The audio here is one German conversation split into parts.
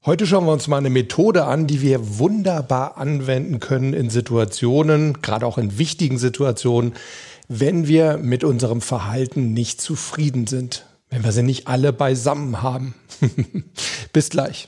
Heute schauen wir uns mal eine Methode an, die wir wunderbar anwenden können in Situationen, gerade auch in wichtigen Situationen, wenn wir mit unserem Verhalten nicht zufrieden sind, wenn wir sie nicht alle beisammen haben. Bis gleich.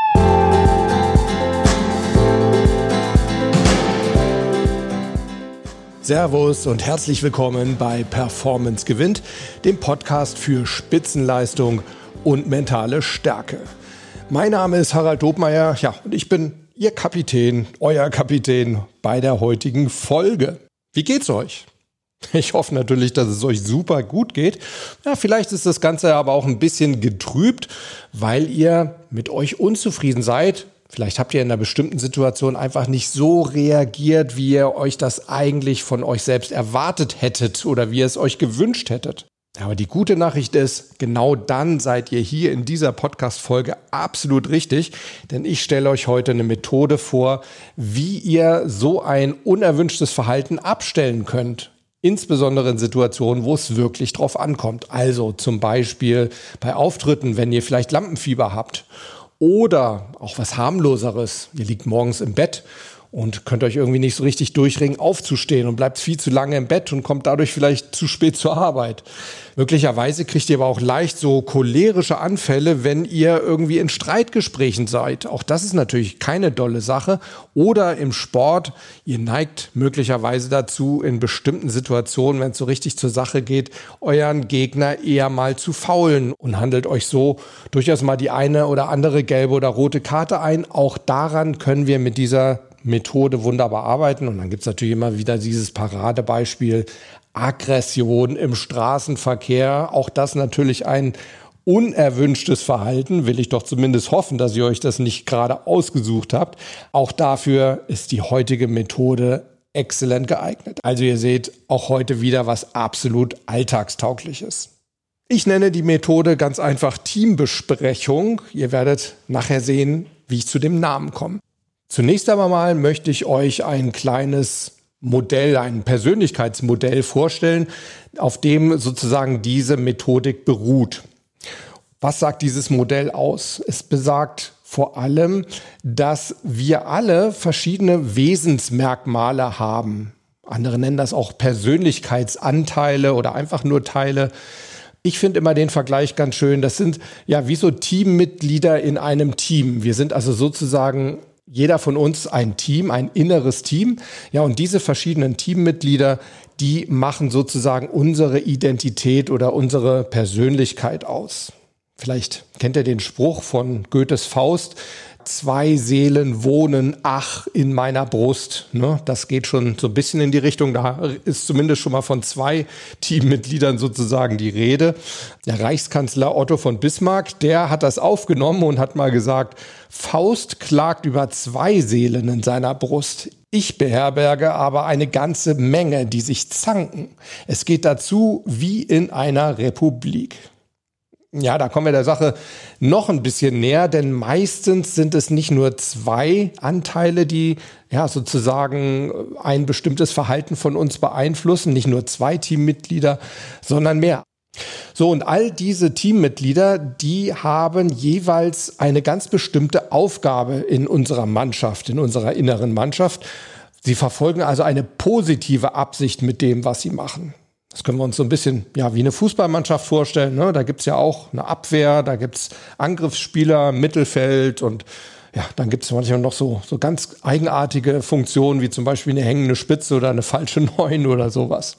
Servus und herzlich willkommen bei Performance gewinnt, dem Podcast für Spitzenleistung und mentale Stärke. Mein Name ist Harald Dobmeier, und ich bin Ihr Kapitän, euer Kapitän bei der heutigen Folge. Wie geht's euch? Ich hoffe natürlich, dass es euch super gut geht. Ja, vielleicht ist das Ganze aber auch ein bisschen getrübt, weil ihr mit euch unzufrieden seid. Vielleicht habt ihr in einer bestimmten Situation einfach nicht so reagiert, wie ihr euch das eigentlich von euch selbst erwartet hättet oder wie ihr es euch gewünscht hättet. Aber die gute Nachricht ist, genau dann seid ihr hier in dieser Podcast-Folge absolut richtig, denn ich stelle euch heute eine Methode vor, wie ihr so ein unerwünschtes Verhalten abstellen könnt. Insbesondere in Situationen, wo es wirklich drauf ankommt. Also zum Beispiel bei Auftritten, wenn ihr vielleicht Lampenfieber habt. Oder auch was harmloseres. Ihr liegt morgens im Bett und könnt euch irgendwie nicht so richtig durchringen, aufzustehen und bleibt viel zu lange im Bett und kommt dadurch vielleicht zu spät zur Arbeit. Möglicherweise kriegt ihr aber auch leicht so cholerische Anfälle, wenn ihr irgendwie in Streitgesprächen seid. Auch das ist natürlich keine dolle Sache. Oder im Sport, ihr neigt möglicherweise dazu, in bestimmten Situationen, wenn es so richtig zur Sache geht, euren Gegner eher mal zu faulen und handelt euch so durchaus mal die eine oder andere gelbe oder rote Karte ein. Auch daran können wir mit dieser Methode wunderbar arbeiten. Und dann gibt es natürlich immer wieder dieses Paradebeispiel Aggression im Straßenverkehr. Auch das natürlich ein unerwünschtes Verhalten. Will ich doch zumindest hoffen, dass ihr euch das nicht gerade ausgesucht habt. Auch dafür ist die heutige Methode exzellent geeignet. Also ihr seht auch heute wieder was absolut Alltagstaugliches. Ich nenne die Methode ganz einfach Teambesprechung. Ihr werdet nachher sehen, wie ich zu dem Namen komme. Zunächst aber mal möchte ich euch ein kleines Modell, ein Persönlichkeitsmodell vorstellen, auf dem sozusagen diese Methodik beruht. Was sagt dieses Modell aus? Es besagt vor allem, dass wir alle verschiedene Wesensmerkmale haben. Andere nennen das auch Persönlichkeitsanteile oder einfach nur Teile. Ich finde immer den Vergleich ganz schön. Das sind ja wie so Teammitglieder in einem Team. Wir sind also sozusagen jeder von uns ein Team, ein inneres Team. Ja, und diese verschiedenen Teammitglieder, die machen sozusagen unsere Identität oder unsere Persönlichkeit aus. Vielleicht kennt ihr den Spruch von Goethes Faust: 2 Seelen wohnen, ach, in meiner Brust. Ne? Das geht schon so ein bisschen in die Richtung. Da ist zumindest schon mal von 2 Teammitgliedern sozusagen die Rede. Der Reichskanzler Otto von Bismarck, der hat das aufgenommen und hat mal gesagt: Faust klagt über 2 Seelen in seiner Brust. Ich beherberge aber eine ganze Menge, die sich zanken. Es geht dazu wie in einer Republik. Ja, da kommen wir der Sache noch ein bisschen näher, denn meistens sind es nicht nur 2 Anteile, die ja sozusagen ein bestimmtes Verhalten von uns beeinflussen, nicht nur 2 Teammitglieder, sondern mehr. So, und all diese Teammitglieder, die haben jeweils eine ganz bestimmte Aufgabe in unserer Mannschaft, in unserer inneren Mannschaft. Sie verfolgen also eine positive Absicht mit dem, was sie machen. Das können wir uns so ein bisschen wie eine Fußballmannschaft vorstellen. Ne? Da gibt's ja auch eine Abwehr, da gibt's Angriffsspieler, Mittelfeld und dann gibt's manchmal noch so ganz eigenartige Funktionen, wie zum Beispiel eine hängende Spitze oder eine falsche 9 oder sowas.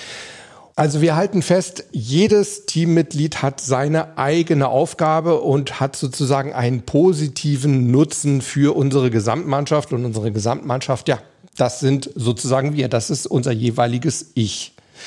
Also wir halten fest, jedes Teammitglied hat seine eigene Aufgabe und hat sozusagen einen positiven Nutzen für unsere Gesamtmannschaft. Und unsere Gesamtmannschaft, das sind sozusagen wir, das ist unser jeweiliges Ich.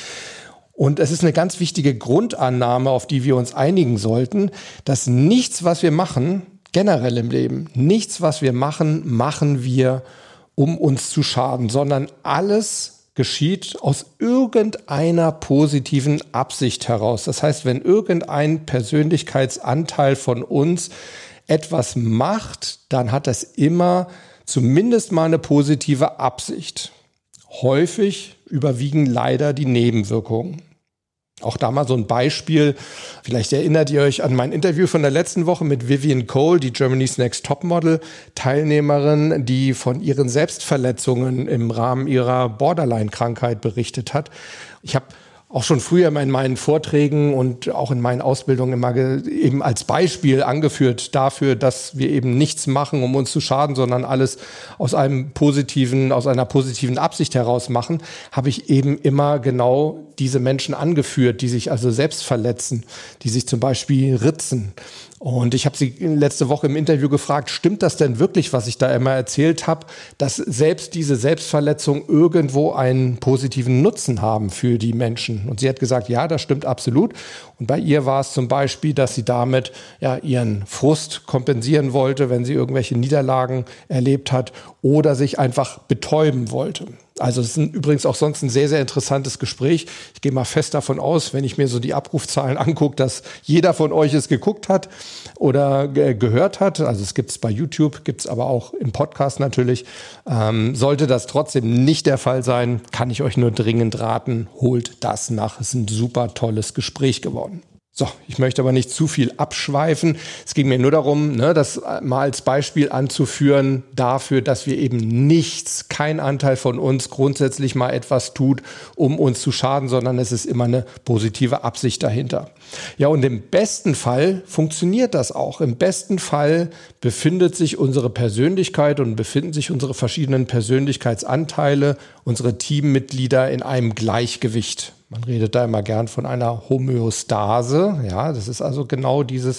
Und es ist eine ganz wichtige Grundannahme, auf die wir uns einigen sollten, dass nichts, was wir machen, generell im Leben, nichts, was wir machen, machen wir, um uns zu schaden, sondern alles geschieht aus irgendeiner positiven Absicht heraus. Das heißt, wenn irgendein Persönlichkeitsanteil von uns etwas macht, dann hat das immer zumindest mal eine positive Absicht. Häufig überwiegen leider die Nebenwirkungen. Auch da mal so ein Beispiel. Vielleicht erinnert ihr euch an mein Interview von der letzten Woche mit Vivian Cole, die Germany's Next Topmodel Teilnehmerin, die von ihren Selbstverletzungen im Rahmen ihrer Borderline-Krankheit berichtet hat. Ich habe auch schon früher in meinen Vorträgen und auch in meinen Ausbildungen immer eben als Beispiel angeführt dafür, dass wir eben nichts machen, um uns zu schaden, sondern alles aus einer positiven Absicht heraus machen, habe ich eben immer genau diese Menschen angeführt, die sich also selbst verletzen, die sich zum Beispiel ritzen. Und ich habe sie letzte Woche im Interview gefragt, stimmt das denn wirklich, was ich da immer erzählt habe, dass selbst diese Selbstverletzungen irgendwo einen positiven Nutzen haben für die Menschen? Und sie hat gesagt, ja, das stimmt absolut. Und bei ihr war es zum Beispiel, dass sie damit ihren Frust kompensieren wollte, wenn sie irgendwelche Niederlagen erlebt hat oder sich einfach betäuben wollte. Also es ist übrigens auch sonst ein sehr, sehr interessantes Gespräch. Ich gehe mal fest davon aus, wenn ich mir so die Abrufzahlen angucke, dass jeder von euch es geguckt hat oder gehört hat. Also es gibt es bei YouTube, gibt es aber auch im Podcast natürlich. Sollte das trotzdem nicht der Fall sein, kann ich euch nur dringend raten, holt das nach. Es ist ein super tolles Gespräch geworden. So, ich möchte aber nicht zu viel abschweifen. Es ging mir nur darum, das mal als Beispiel anzuführen dafür, dass wir eben kein Anteil von uns grundsätzlich mal etwas tut, um uns zu schaden, sondern es ist immer eine positive Absicht dahinter. Ja, und im besten Fall funktioniert das auch. Im besten Fall befindet sich unsere Persönlichkeit und befinden sich unsere verschiedenen Persönlichkeitsanteile, unsere Teammitglieder in einem Gleichgewicht. Man redet da immer gern von einer Homöostase. Ja, das ist also genau dieses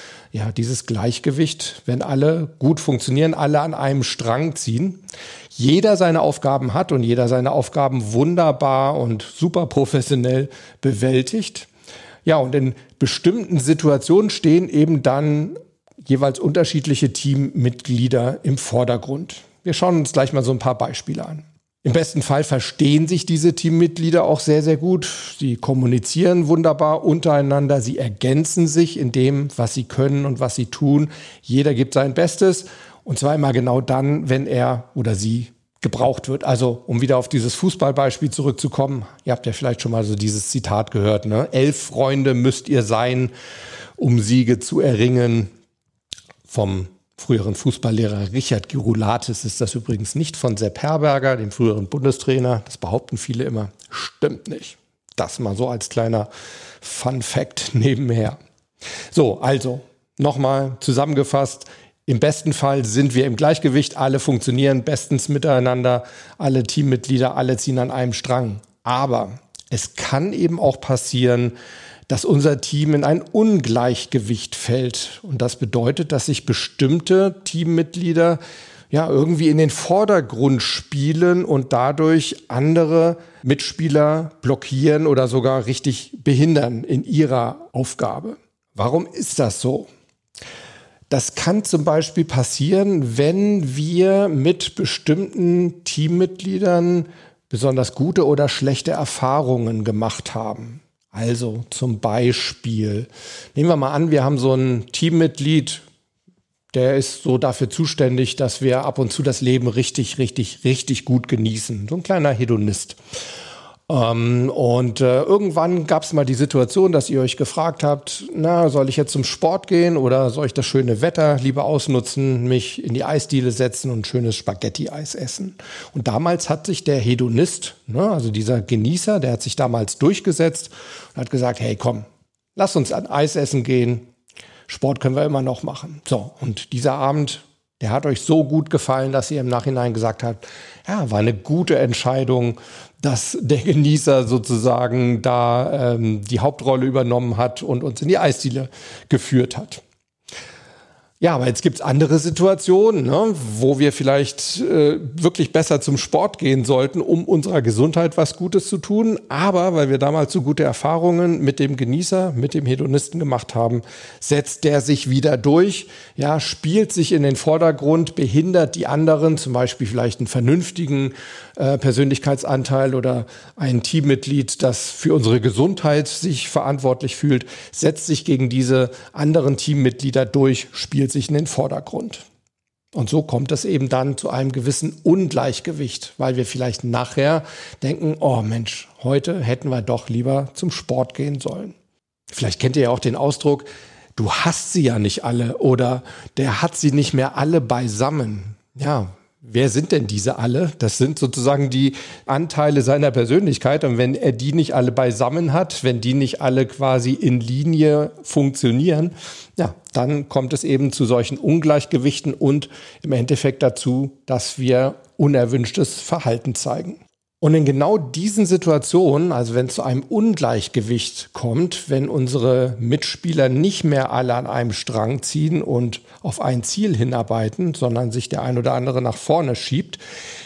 Gleichgewicht, wenn alle gut funktionieren, alle an einem Strang ziehen, jeder seine Aufgaben hat und jeder seine Aufgaben wunderbar und super professionell bewältigt. Ja, und in bestimmten Situationen stehen eben dann jeweils unterschiedliche Teammitglieder im Vordergrund. Wir schauen uns gleich mal so ein paar Beispiele an. Im besten Fall verstehen sich diese Teammitglieder auch sehr, sehr gut. Sie kommunizieren wunderbar untereinander. Sie ergänzen sich in dem, was sie können und was sie tun. Jeder gibt sein Bestes. Und zwar immer genau dann, wenn er oder sie gebraucht wird. Also, um wieder auf dieses Fußballbeispiel zurückzukommen. Ihr habt ja vielleicht schon mal so dieses Zitat gehört, ne? 11 Freunde müsst ihr sein, um Siege zu erringen. Vom früheren Fußballlehrer Richard Girulatis ist das übrigens nicht von Sepp Herberger, dem früheren Bundestrainer. Das behaupten viele immer. Stimmt nicht. Das mal so als kleiner Fun-Fact nebenher. So, also nochmal zusammengefasst. Im besten Fall sind wir im Gleichgewicht. Alle funktionieren bestens miteinander. Alle Teammitglieder, alle ziehen an einem Strang. Aber es kann eben auch passieren, dass unser Team in ein Ungleichgewicht fällt. Und das bedeutet, dass sich bestimmte Teammitglieder irgendwie in den Vordergrund spielen und dadurch andere Mitspieler blockieren oder sogar richtig behindern in ihrer Aufgabe. Warum ist das so? Das kann zum Beispiel passieren, wenn wir mit bestimmten Teammitgliedern besonders gute oder schlechte Erfahrungen gemacht haben. Also zum Beispiel, nehmen wir mal an, wir haben so ein Teammitglied, der ist so dafür zuständig, dass wir ab und zu das Leben richtig, richtig, richtig gut genießen. So ein kleiner Hedonist. Irgendwann gab es mal die Situation, dass ihr euch gefragt habt, soll ich jetzt zum Sport gehen oder soll ich das schöne Wetter lieber ausnutzen, mich in die Eisdiele setzen und schönes Spaghetti-Eis essen? Und damals hat sich der Hedonist, also dieser Genießer, der hat sich damals durchgesetzt und hat gesagt, hey komm, lass uns an Eis essen gehen, Sport können wir immer noch machen. So, und dieser Abend, der hat euch so gut gefallen, dass ihr im Nachhinein gesagt habt, ja, war eine gute Entscheidung, dass der Genießer sozusagen da die Hauptrolle übernommen hat und uns in die Eisdiele geführt hat. Ja, aber jetzt gibt's andere Situationen, wo wir vielleicht wirklich besser zum Sport gehen sollten, um unserer Gesundheit was Gutes zu tun. Aber weil wir damals so gute Erfahrungen mit dem Genießer, mit dem Hedonisten gemacht haben, setzt der sich wieder durch, spielt sich in den Vordergrund, behindert die anderen, zum Beispiel vielleicht einen vernünftigen Persönlichkeitsanteil oder ein Teammitglied, das für unsere Gesundheit sich verantwortlich fühlt, setzt sich gegen diese anderen Teammitglieder durch, spielt sich in den Vordergrund. Und so kommt es eben dann zu einem gewissen Ungleichgewicht, weil wir vielleicht nachher denken, oh Mensch, heute hätten wir doch lieber zum Sport gehen sollen. Vielleicht kennt ihr ja auch den Ausdruck, du hast sie ja nicht alle oder der hat sie nicht mehr alle beisammen. Ja, wer sind denn diese alle? Das sind sozusagen die Anteile seiner Persönlichkeit. Und wenn er die nicht alle beisammen hat, wenn die nicht alle quasi in Linie funktionieren, ja, dann kommt es eben zu solchen Ungleichgewichten und im Endeffekt dazu, dass wir unerwünschtes Verhalten zeigen. Und in genau diesen Situationen, also wenn es zu einem Ungleichgewicht kommt, wenn unsere Mitspieler nicht mehr alle an einem Strang ziehen und auf ein Ziel hinarbeiten, sondern sich der ein oder andere nach vorne schiebt,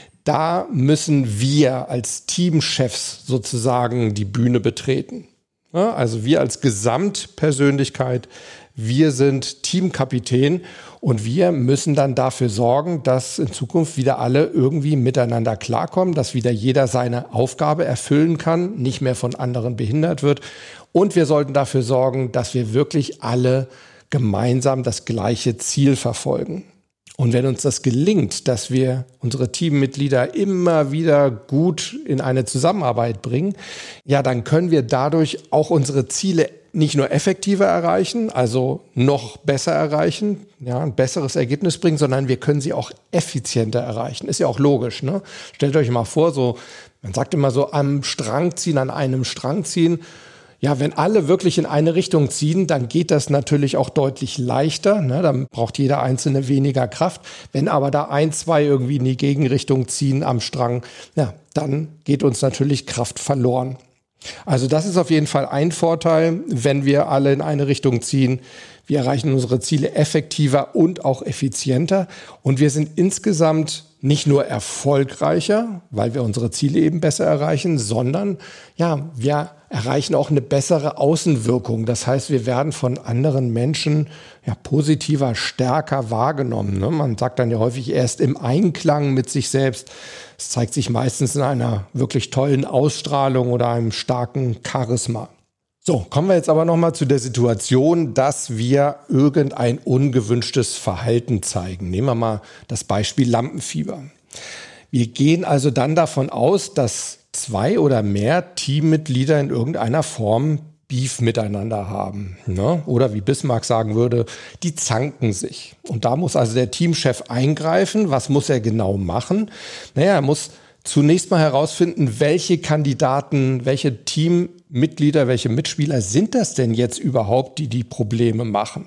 da müssen wir als Teamchefs sozusagen die Bühne betreten. Ja, also wir als Gesamtpersönlichkeit, wir sind Teamkapitän und wir müssen dann dafür sorgen, dass in Zukunft wieder alle irgendwie miteinander klarkommen, dass wieder jeder seine Aufgabe erfüllen kann, nicht mehr von anderen behindert wird. Und wir sollten dafür sorgen, dass wir wirklich alle gemeinsam das gleiche Ziel verfolgen. Und wenn uns das gelingt, dass wir unsere Teammitglieder immer wieder gut in eine Zusammenarbeit bringen, ja, dann können wir dadurch auch unsere Ziele nicht nur effektiver erreichen, also noch besser erreichen, ja, ein besseres Ergebnis bringen, sondern wir können sie auch effizienter erreichen. Ist ja auch logisch, ne? Stellt euch mal vor, so, man sagt immer so, am Strang ziehen, an einem Strang ziehen. Ja, wenn alle wirklich in eine Richtung ziehen, dann geht das natürlich auch deutlich leichter, ne? Dann braucht jeder Einzelne weniger Kraft. Wenn aber da ein, zwei irgendwie in die Gegenrichtung ziehen am Strang, ja, dann geht uns natürlich Kraft verloren. Also das ist auf jeden Fall ein Vorteil, wenn wir alle in eine Richtung ziehen. Wir erreichen unsere Ziele effektiver und auch effizienter. Und wir sind insgesamt nicht nur erfolgreicher, weil wir unsere Ziele eben besser erreichen, sondern ja, wir erreichen auch eine bessere Außenwirkung. Das heißt, wir werden von anderen Menschen ja positiver, stärker wahrgenommen, ne? Man sagt dann ja häufig erst im Einklang mit sich selbst. Es zeigt sich meistens in einer wirklich tollen Ausstrahlung oder einem starken Charisma. So, kommen wir jetzt aber nochmal zu der Situation, dass wir irgendein ungewünschtes Verhalten zeigen. Nehmen wir mal das Beispiel Lampenfieber. Wir gehen also dann davon aus, dass zwei oder mehr Teammitglieder in irgendeiner Form Beef miteinander haben, ne? Oder wie Bismarck sagen würde, die zanken sich. Und da muss also der Teamchef eingreifen. Was muss er genau machen? Naja, er muss zunächst mal herausfinden, welche Kandidaten, welche Teammitglieder, welche Mitspieler sind das denn jetzt überhaupt, die Probleme machen.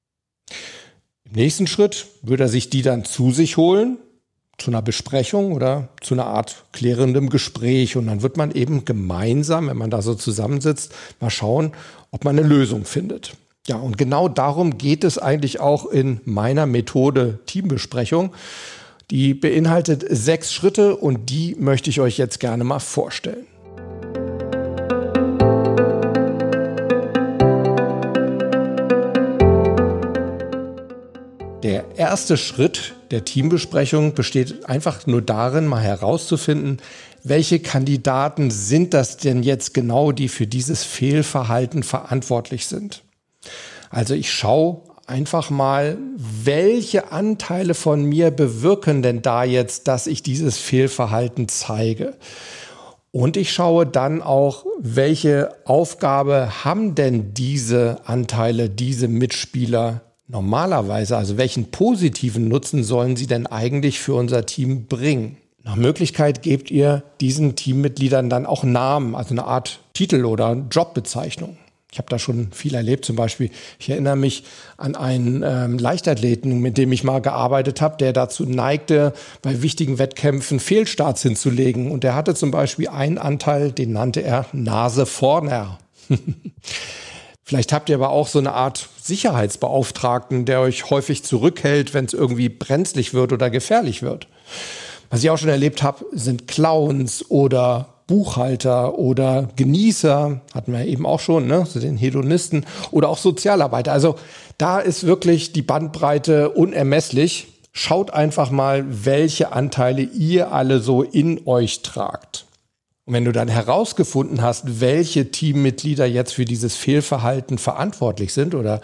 Im nächsten Schritt würde er sich die dann zu sich holen, zu einer Besprechung oder zu einer Art klärendem Gespräch. Und dann wird man eben gemeinsam, wenn man da so zusammensitzt, mal schauen, ob man eine Lösung findet. Ja, und genau darum geht es eigentlich auch in meiner Methode Teambesprechung. Die beinhaltet 6 Schritte und die möchte ich euch jetzt gerne mal vorstellen. Der erste Schritt der Teambesprechung besteht einfach nur darin, mal herauszufinden, welche Kandidaten sind das denn jetzt genau, die für dieses Fehlverhalten verantwortlich sind. Also ich schaue einfach mal, welche Anteile von mir bewirken denn da jetzt, dass ich dieses Fehlverhalten zeige. Und ich schaue dann auch, welche Aufgabe haben denn diese Anteile, diese Mitspieler normalerweise, also welchen positiven Nutzen sollen sie denn eigentlich für unser Team bringen? Nach Möglichkeit gebt ihr diesen Teammitgliedern dann auch Namen, also eine Art Titel oder Jobbezeichnung. Ich habe da schon viel erlebt, zum Beispiel, ich erinnere mich an einen Leichtathleten, mit dem ich mal gearbeitet habe, der dazu neigte, bei wichtigen Wettkämpfen Fehlstarts hinzulegen. Und der hatte zum Beispiel einen Anteil, den nannte er Nase vorner. Vielleicht habt ihr aber auch so eine Art Sicherheitsbeauftragten, der euch häufig zurückhält, wenn es irgendwie brenzlig wird oder gefährlich wird. Was ich auch schon erlebt habe, sind Clowns oder Buchhalter oder Genießer, hatten wir eben auch schon, ne, so den Hedonisten oder auch Sozialarbeiter. Also da ist wirklich die Bandbreite unermesslich. Schaut einfach mal, welche Anteile ihr alle so in euch tragt. Und wenn du dann herausgefunden hast, welche Teammitglieder jetzt für dieses Fehlverhalten verantwortlich sind oder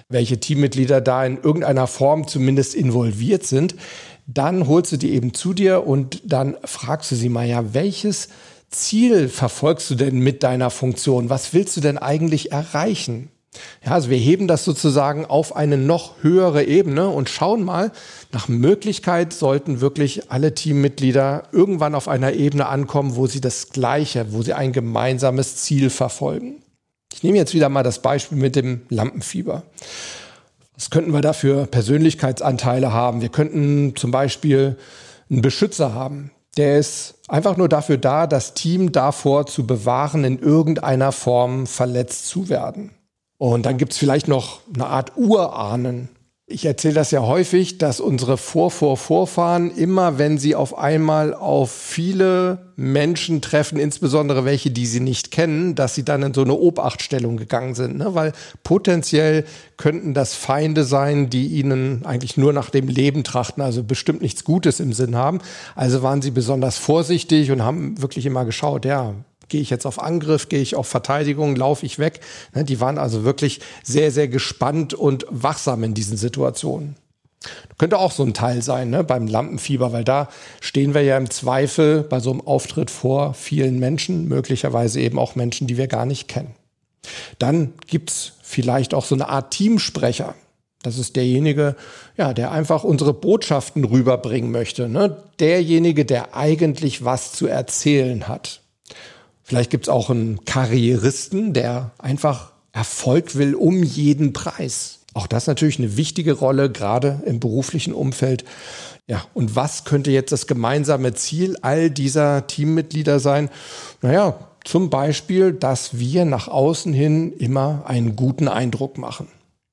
welche Teammitglieder da in irgendeiner Form zumindest involviert sind, dann holst du die eben zu dir und dann fragst du sie mal, ja, welches Ziel verfolgst du denn mit deiner Funktion? Was willst du denn eigentlich erreichen? Ja, also wir heben das sozusagen auf eine noch höhere Ebene und schauen mal, nach Möglichkeit sollten wirklich alle Teammitglieder irgendwann auf einer Ebene ankommen, wo sie das Gleiche, wo sie ein gemeinsames Ziel verfolgen. Ich nehme jetzt wieder mal das Beispiel mit dem Lampenfieber. Was könnten wir da für Persönlichkeitsanteile haben? Wir könnten zum Beispiel einen Beschützer haben. Der ist einfach nur dafür da, das Team davor zu bewahren, in irgendeiner Form verletzt zu werden. Und dann gibt es vielleicht noch eine Art Urahnen. Ich erzähle das ja häufig, dass unsere Vorfahren immer, wenn sie auf einmal auf viele Menschen treffen, insbesondere welche, die sie nicht kennen, dass sie dann in so eine Obachtstellung gegangen sind. Ne? Weil potenziell könnten das Feinde sein, die ihnen eigentlich nur nach dem Leben trachten, also bestimmt nichts Gutes im Sinn haben. Also waren sie besonders vorsichtig und haben wirklich immer geschaut, ja, gehe ich jetzt auf Angriff, gehe ich auf Verteidigung, laufe ich weg? Die waren also wirklich sehr, sehr gespannt und wachsam in diesen Situationen. Könnte auch so ein Teil sein, ne, beim Lampenfieber, weil da stehen wir ja im Zweifel bei so einem Auftritt vor vielen Menschen, möglicherweise eben auch Menschen, die wir gar nicht kennen. Dann gibt's vielleicht auch so eine Art Teamsprecher. Das ist derjenige, ja, der einfach unsere Botschaften rüberbringen möchte, ne? Derjenige, der eigentlich was zu erzählen hat. Vielleicht gibt's auch einen Karrieristen, der einfach Erfolg will um jeden Preis. Auch das ist natürlich eine wichtige Rolle, gerade im beruflichen Umfeld. Ja, und was könnte jetzt das gemeinsame Ziel all dieser Teammitglieder sein? Naja, zum Beispiel, dass wir nach außen hin immer einen guten Eindruck machen.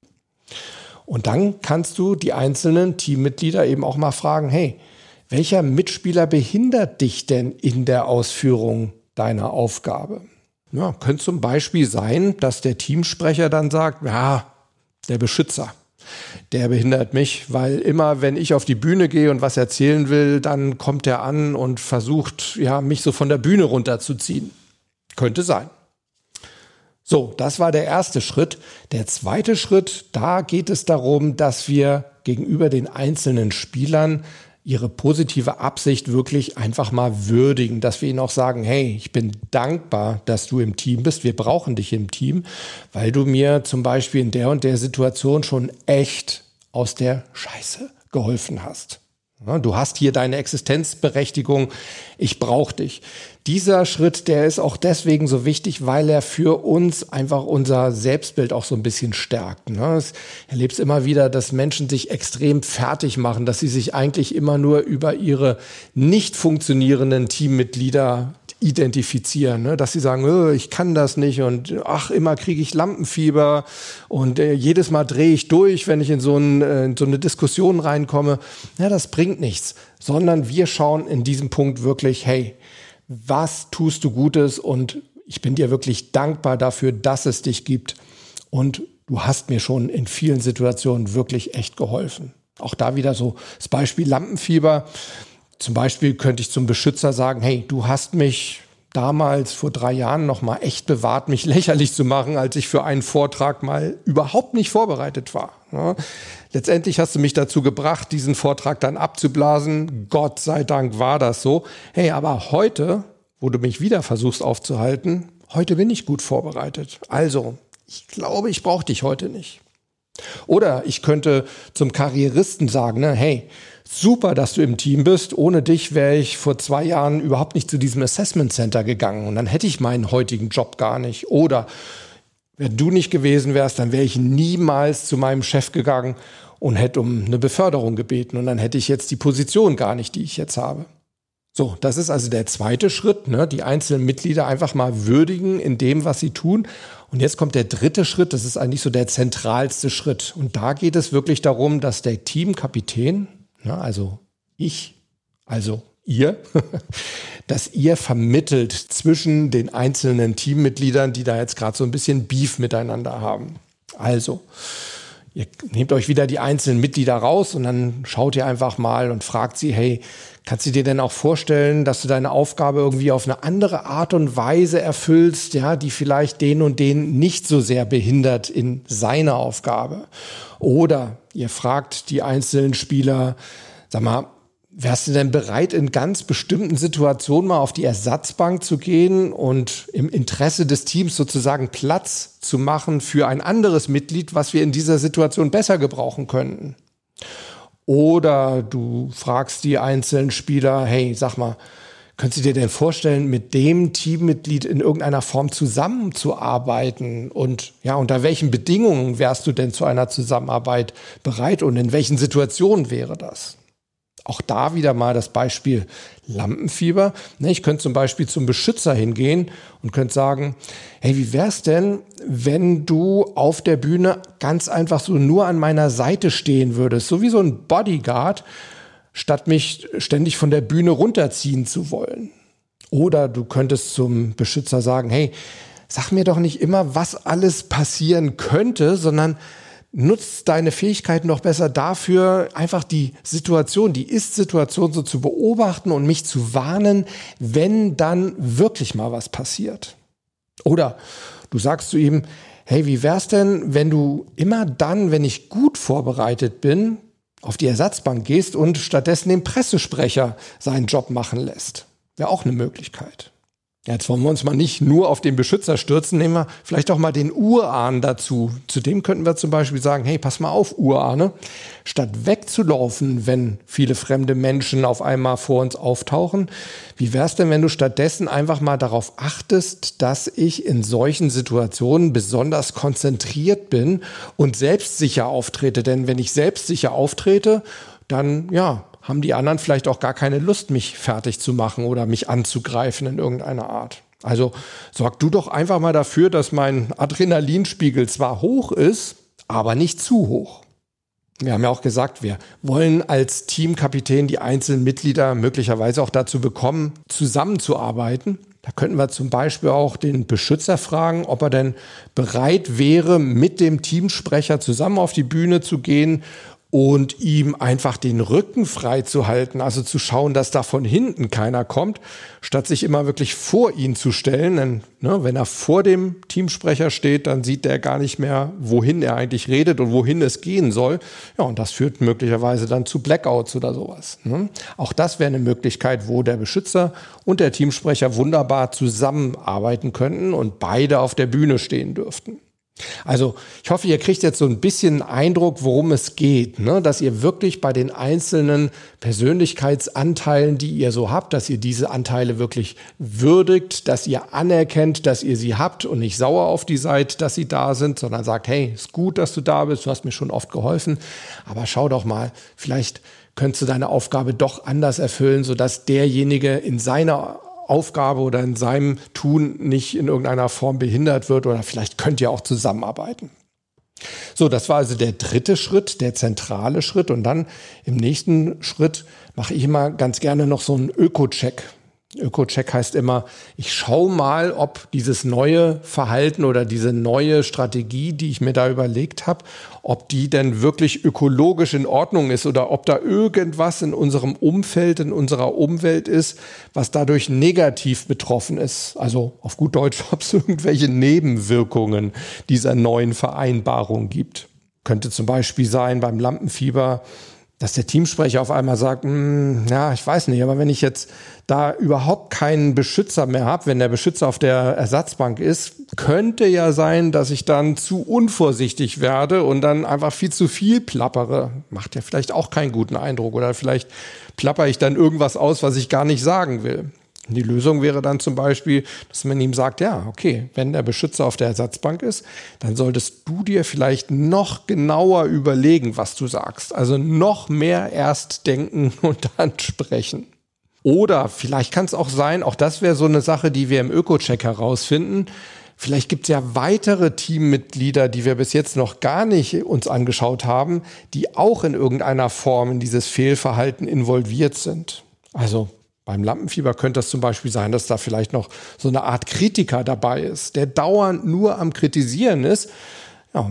Und dann kannst du die einzelnen Teammitglieder eben auch mal fragen, hey, welcher Mitspieler behindert dich denn in der Ausführung deiner Aufgabe? Ja, könnte zum Beispiel sein, dass der Teamsprecher dann sagt, ja, der Beschützer, der behindert mich, weil immer, wenn ich auf die Bühne gehe und was erzählen will, dann kommt er an und versucht, ja, mich so von der Bühne runterzuziehen. Könnte sein. So, das war der erste Schritt. Der zweite Schritt, da geht es darum, dass wir gegenüber den einzelnen Spielern ihre positive Absicht wirklich einfach mal würdigen, dass wir ihnen auch sagen, hey, ich bin dankbar, dass du im Team bist, wir brauchen dich im Team, weil du mir zum Beispiel in der und der Situation schon echt aus der Scheiße geholfen hast. Ja, du hast hier deine Existenzberechtigung, ich brauche dich. Dieser Schritt, der ist auch deswegen so wichtig, weil er für uns einfach unser Selbstbild auch so ein bisschen stärkt. Ich erlebe es immer wieder, dass Menschen sich extrem fertig machen, dass sie sich eigentlich immer nur über ihre nicht funktionierenden Teammitglieder identifizieren, dass sie sagen, ich kann das nicht und ach, immer kriege ich Lampenfieber und jedes Mal drehe ich durch, wenn ich in so eine Diskussion reinkomme. Ja, das bringt nichts, sondern wir schauen in diesem Punkt wirklich, hey, was tust du Gutes und ich bin dir wirklich dankbar dafür, dass es dich gibt und du hast mir schon in vielen Situationen wirklich echt geholfen. Auch da wieder so das Beispiel Lampenfieber. Zum Beispiel könnte ich zum Beschützer sagen, hey, du hast mich damals vor 3 Jahren noch mal echt bewahrt, mich lächerlich zu machen, als ich für einen Vortrag mal überhaupt nicht vorbereitet war. Ja. Letztendlich hast du mich dazu gebracht, diesen Vortrag dann abzublasen. Gott sei Dank war das so. Hey, aber heute, wo du mich wieder versuchst aufzuhalten, heute bin ich gut vorbereitet. Also, ich glaube, ich brauche dich heute nicht. Oder ich könnte zum Karrieristen sagen, hey, super, dass du im Team bist. Ohne dich wäre ich vor 2 Jahren überhaupt nicht zu diesem Assessment Center gegangen und dann hätte ich meinen heutigen Job gar nicht. Oder wenn du nicht gewesen wärst, dann wäre ich niemals zu meinem Chef gegangen und hätte um eine Beförderung gebeten und dann hätte ich jetzt die Position gar nicht, die ich jetzt habe. So, das ist also der zweite Schritt, die einzelnen Mitglieder einfach mal würdigen in dem, was sie tun. Und jetzt kommt der dritte Schritt, das ist eigentlich so der zentralste Schritt. Und da geht es wirklich darum, dass der Teamkapitän, also ich, also ihr, dass ihr vermittelt zwischen den einzelnen Teammitgliedern, die da jetzt gerade so ein bisschen Beef miteinander haben. Also, Ihr nehmt euch wieder die einzelnen Mitglieder raus und dann schaut ihr einfach mal und fragt sie, hey, kannst du dir denn auch vorstellen, dass du deine Aufgabe irgendwie auf eine andere Art und Weise erfüllst, ja, die vielleicht den und den nicht so sehr behindert in seiner Aufgabe? Oder ihr fragt die einzelnen Spieler, sag mal, wärst du denn bereit, in ganz bestimmten Situationen mal auf die Ersatzbank zu gehen und im Interesse des Teams sozusagen Platz zu machen für ein anderes Mitglied, was wir in dieser Situation besser gebrauchen könnten? Oder du fragst die einzelnen Spieler, hey, sag mal, könntest du dir denn vorstellen, mit dem Teammitglied in irgendeiner Form zusammenzuarbeiten? Und ja, unter welchen Bedingungen wärst du denn zu einer Zusammenarbeit bereit und in welchen Situationen wäre das? Auch da wieder mal das Beispiel Lampenfieber. Ich könnte zum Beispiel zum Beschützer hingehen und könnte sagen, hey, wie wär's denn, wenn du auf der Bühne ganz einfach so nur an meiner Seite stehen würdest, so wie so ein Bodyguard, statt mich ständig von der Bühne runterziehen zu wollen. Oder du könntest zum Beschützer sagen, hey, sag mir doch nicht immer, was alles passieren könnte, sondern nutzt deine Fähigkeiten doch besser dafür, einfach die Situation, die Ist-Situation so zu beobachten und mich zu warnen, wenn dann wirklich mal was passiert. Oder du sagst zu ihm, hey, wie wär's denn, wenn du immer dann, wenn ich gut vorbereitet bin, auf die Ersatzbank gehst und stattdessen den Pressesprecher seinen Job machen lässt? Wäre auch eine Möglichkeit. Jetzt wollen wir uns mal nicht nur auf den Beschützer stürzen, nehmen wir vielleicht auch mal den Urahn dazu. Zudem könnten wir zum Beispiel sagen, hey, pass mal auf, Urahne, statt wegzulaufen, wenn viele fremde Menschen auf einmal vor uns auftauchen, wie wär's denn, wenn du stattdessen einfach mal darauf achtest, dass ich in solchen Situationen besonders konzentriert bin und selbstsicher auftrete? Denn wenn ich selbstsicher auftrete, dann, ja, haben die anderen vielleicht auch gar keine Lust, mich fertig zu machen oder mich anzugreifen in irgendeiner Art. Also sorg du doch einfach mal dafür, dass mein Adrenalinspiegel zwar hoch ist, aber nicht zu hoch. Wir haben ja auch gesagt, wir wollen als Teamkapitän die einzelnen Mitglieder möglicherweise auch dazu bekommen, zusammenzuarbeiten. Da könnten wir zum Beispiel auch den Beschützer fragen, ob er denn bereit wäre, mit dem Teamsprecher zusammen auf die Bühne zu gehen und ihm einfach den Rücken frei zu halten, also zu schauen, dass da von hinten keiner kommt, statt sich immer wirklich vor ihn zu stellen. Denn wenn er vor dem Teamsprecher steht, dann sieht der gar nicht mehr, wohin er eigentlich redet und wohin es gehen soll. Ja, und das führt möglicherweise dann zu Blackouts oder sowas. Auch das wäre eine Möglichkeit, wo der Beschützer und der Teamsprecher wunderbar zusammenarbeiten könnten und beide auf der Bühne stehen dürften. Also ich hoffe, ihr kriegt jetzt so ein bisschen Eindruck, worum es geht, dass ihr wirklich bei den einzelnen Persönlichkeitsanteilen, die ihr so habt, dass ihr diese Anteile wirklich würdigt, dass ihr anerkennt, dass ihr sie habt und nicht sauer auf die seid, dass sie da sind, sondern sagt, hey, ist gut, dass du da bist, du hast mir schon oft geholfen, aber schau doch mal, vielleicht könntest du deine Aufgabe doch anders erfüllen, sodass derjenige in seiner Aufgabe oder in seinem Tun nicht in irgendeiner Form behindert wird oder vielleicht könnt ihr auch zusammenarbeiten. So, das war also der dritte Schritt, der zentrale Schritt und dann im nächsten Schritt mache ich immer ganz gerne noch so einen Öko-Check. Öko-Check heißt immer, ich schaue mal, ob dieses neue Verhalten oder diese neue Strategie, die ich mir da überlegt habe, ob die denn wirklich ökologisch in Ordnung ist oder ob da irgendwas in unserem Umfeld, in unserer Umwelt ist, was dadurch negativ betroffen ist. Also auf gut Deutsch, ob es irgendwelche Nebenwirkungen dieser neuen Vereinbarung gibt. Könnte zum Beispiel sein beim Lampenfieber, dass der Teamsprecher auf einmal sagt, ja, ich weiß nicht, aber wenn ich jetzt da überhaupt keinen Beschützer mehr habe, wenn der Beschützer auf der Ersatzbank ist, könnte ja sein, dass ich dann zu unvorsichtig werde und dann einfach viel zu viel plappere. Macht ja vielleicht auch keinen guten Eindruck oder vielleicht plapper ich dann irgendwas aus, was ich gar nicht sagen will. Die Lösung wäre dann zum Beispiel, dass man ihm sagt, ja, okay, wenn der Beschützer auf der Ersatzbank ist, dann solltest du dir vielleicht noch genauer überlegen, was du sagst. Also noch mehr erst denken und dann sprechen. Oder vielleicht kann es auch sein, auch das wäre so eine Sache, die wir im Öko-Check herausfinden, vielleicht gibt es ja weitere Teammitglieder, die wir bis jetzt noch gar nicht uns angeschaut haben, die auch in irgendeiner Form in dieses Fehlverhalten involviert sind. Also beim Lampenfieber könnte das zum Beispiel sein, dass da vielleicht noch so eine Art Kritiker dabei ist, der dauernd nur am Kritisieren ist. Ja,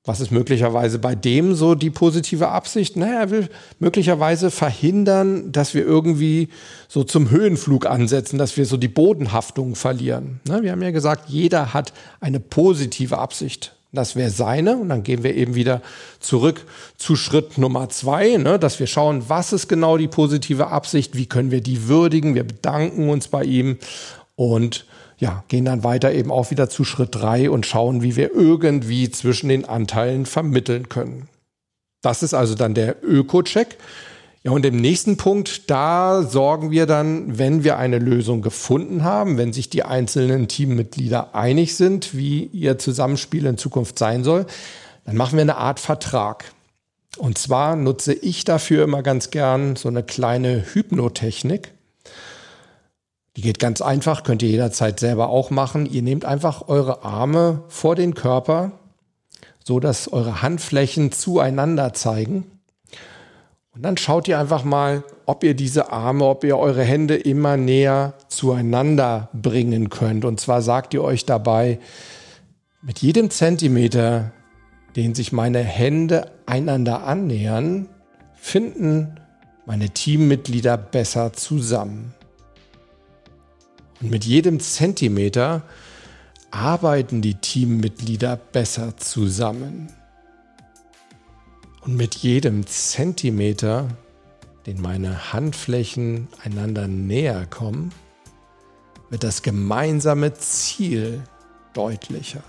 Was ist möglicherweise bei dem so die positive Absicht? Naja, er will möglicherweise verhindern, dass wir irgendwie so zum Höhenflug ansetzen, dass wir so die Bodenhaftung verlieren. Wir haben ja gesagt, jeder hat eine positive Absicht. Das wäre seine. Und dann gehen wir eben wieder zurück zu Schritt Nummer 2, dass wir schauen, was ist genau die positive Absicht, wie können wir die würdigen. Wir bedanken uns bei ihm und gehen dann weiter eben auch wieder zu Schritt 3 und schauen, wie wir irgendwie zwischen den Anteilen vermitteln können. Das ist also dann der Öko-Check. Ja, und im nächsten Punkt, da sorgen wir dann, wenn wir eine Lösung gefunden haben, wenn sich die einzelnen Teammitglieder einig sind, wie ihr Zusammenspiel in Zukunft sein soll, dann machen wir eine Art Vertrag. Und zwar nutze ich dafür immer ganz gern so eine kleine Hypnotechnik. Die geht ganz einfach, könnt ihr jederzeit selber auch machen. Ihr nehmt einfach eure Arme vor den Körper, so dass eure Handflächen zueinander zeigen. Und dann schaut ihr einfach mal, ob ihr eure Hände immer näher zueinander bringen könnt. Und zwar sagt ihr euch dabei, mit jedem Zentimeter, den sich meine Hände einander annähern, finden meine Teammitglieder besser zusammen. Und mit jedem Zentimeter arbeiten die Teammitglieder besser zusammen. Und mit jedem Zentimeter, den meine Handflächen einander näher kommen, wird das gemeinsame Ziel deutlicher.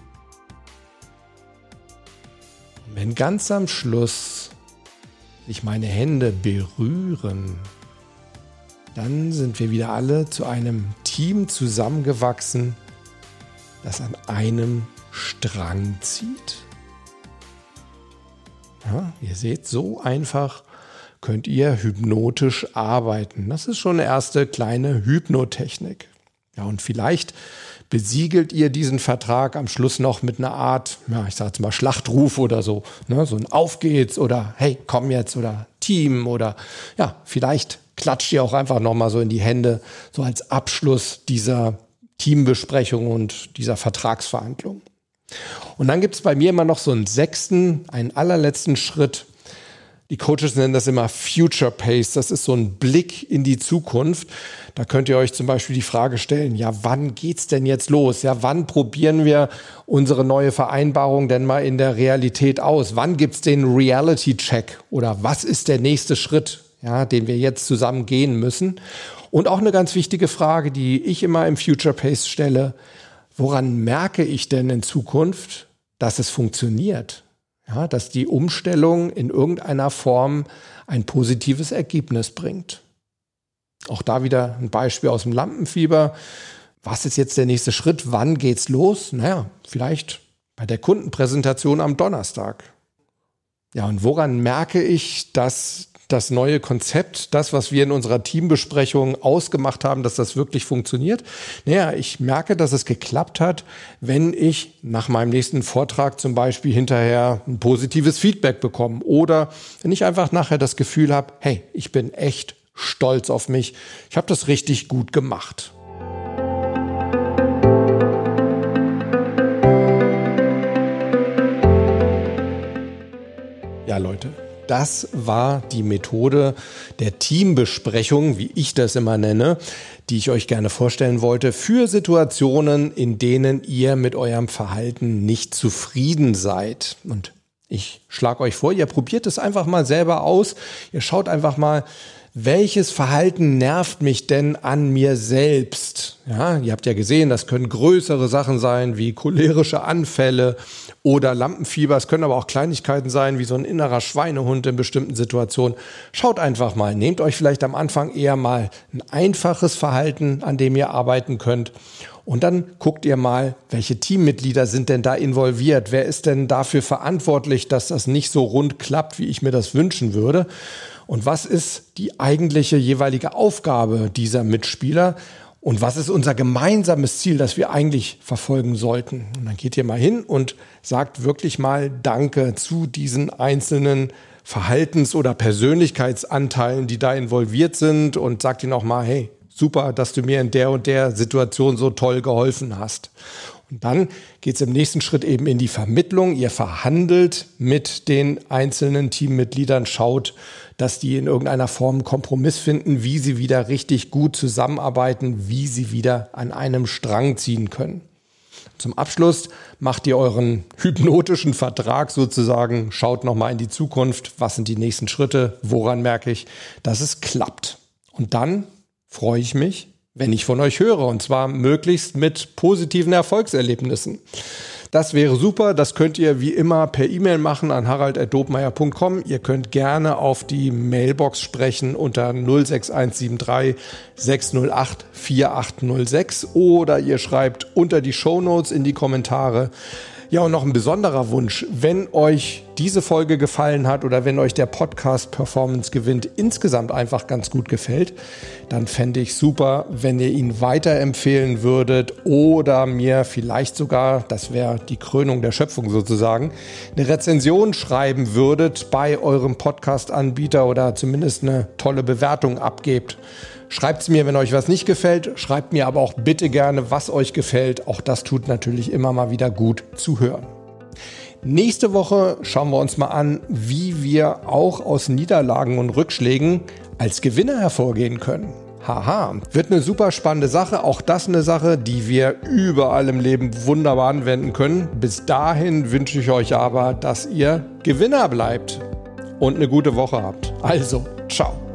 Und wenn ganz am Schluss sich meine Hände berühren, dann sind wir wieder alle zu einem Team zusammengewachsen, das an einem Strang zieht. Ja, ihr seht, so einfach könnt ihr hypnotisch arbeiten. Das ist schon eine erste kleine Hypnotechnik. Ja, und vielleicht besiegelt ihr diesen Vertrag am Schluss noch mit einer Art, ich sage jetzt mal Schlachtruf oder so. So ein Auf geht's oder hey, komm jetzt oder Team oder vielleicht klatscht ihr auch einfach nochmal so in die Hände, so als Abschluss dieser Teambesprechung und dieser Vertragsverhandlung. Und dann gibt es bei mir immer noch so einen allerletzten Schritt. Die Coaches nennen das immer Future Pace. Das ist so ein Blick in die Zukunft. Da könnt ihr euch zum Beispiel die Frage stellen, wann geht's denn jetzt los? Wann probieren wir unsere neue Vereinbarung denn mal in der Realität aus? Wann gibt's den Reality-Check? Oder was ist der nächste Schritt, den wir jetzt zusammen gehen müssen? Und auch eine ganz wichtige Frage, die ich immer im Future Pace stelle: Woran merke ich denn in Zukunft, dass es funktioniert? Dass die Umstellung in irgendeiner Form ein positives Ergebnis bringt. Auch da wieder ein Beispiel aus dem Lampenfieber. Was ist jetzt der nächste Schritt? Wann geht's los? Vielleicht bei der Kundenpräsentation am Donnerstag. Ja, und woran merke ich, dass das neue Konzept, das, was wir in unserer Teambesprechung ausgemacht haben, dass das wirklich funktioniert? Ich merke, dass es geklappt hat, wenn ich nach meinem nächsten Vortrag zum Beispiel hinterher ein positives Feedback bekomme oder wenn ich einfach nachher das Gefühl habe, hey, ich bin echt stolz auf mich, ich habe das richtig gut gemacht. Ja, Leute, das war die Methode der Teambesprechung, wie ich das immer nenne, die ich euch gerne vorstellen wollte, für Situationen, in denen ihr mit eurem Verhalten nicht zufrieden seid. Und ich schlage euch vor, ihr probiert es einfach mal selber aus. Ihr schaut einfach mal, welches Verhalten nervt mich denn an mir selbst? Ihr habt ja gesehen, das können größere Sachen sein, wie cholerische Anfälle oder Lampenfieber. Es können aber auch Kleinigkeiten sein, wie so ein innerer Schweinehund in bestimmten Situationen. Schaut einfach mal, nehmt euch vielleicht am Anfang eher mal ein einfaches Verhalten, an dem ihr arbeiten könnt. Und dann guckt ihr mal, welche Teammitglieder sind denn da involviert? Wer ist denn dafür verantwortlich, dass das nicht so rund klappt, wie ich mir das wünschen würde? Und was ist die eigentliche jeweilige Aufgabe dieser Mitspieler? Und was ist unser gemeinsames Ziel, das wir eigentlich verfolgen sollten? Und dann geht ihr mal hin und sagt wirklich mal Danke zu diesen einzelnen Verhaltens- oder Persönlichkeitsanteilen, die da involviert sind, und sagt ihnen auch mal, hey, super, dass du mir in der und der Situation so toll geholfen hast. Und dann geht es im nächsten Schritt eben in die Vermittlung. Ihr verhandelt mit den einzelnen Teammitgliedern, schaut, dass die in irgendeiner Form einen Kompromiss finden, wie sie wieder richtig gut zusammenarbeiten, wie sie wieder an einem Strang ziehen können. Zum Abschluss macht ihr euren hypnotischen Vertrag sozusagen, schaut nochmal in die Zukunft, was sind die nächsten Schritte, woran merke ich, dass es klappt. Und dann freue ich mich, wenn ich von euch höre, und zwar möglichst mit positiven Erfolgserlebnissen. Das wäre super, das könnt ihr wie immer per E-Mail machen an harald@dobmeier.com. Ihr könnt gerne auf die Mailbox sprechen unter 06173 608 4806 oder ihr schreibt unter die Shownotes in die Kommentare. Ja, und noch ein besonderer Wunsch, wenn euch diese Folge gefallen hat oder wenn euch der Podcast Performance gewinnt insgesamt einfach ganz gut gefällt, dann fände ich super, wenn ihr ihn weiterempfehlen würdet oder mir vielleicht sogar, das wäre die Krönung der Schöpfung sozusagen, eine Rezension schreiben würdet bei eurem Podcast-Anbieter oder zumindest eine tolle Bewertung abgebt. Schreibt es mir, wenn euch was nicht gefällt. Schreibt mir aber auch bitte gerne, was euch gefällt. Auch das tut natürlich immer mal wieder gut zu hören. Nächste Woche schauen wir uns mal an, wie wir auch aus Niederlagen und Rückschlägen als Gewinner hervorgehen können. Haha, wird eine super spannende Sache. Auch das eine Sache, die wir überall im Leben wunderbar anwenden können. Bis dahin wünsche ich euch aber, dass ihr Gewinner bleibt und eine gute Woche habt. Also, ciao.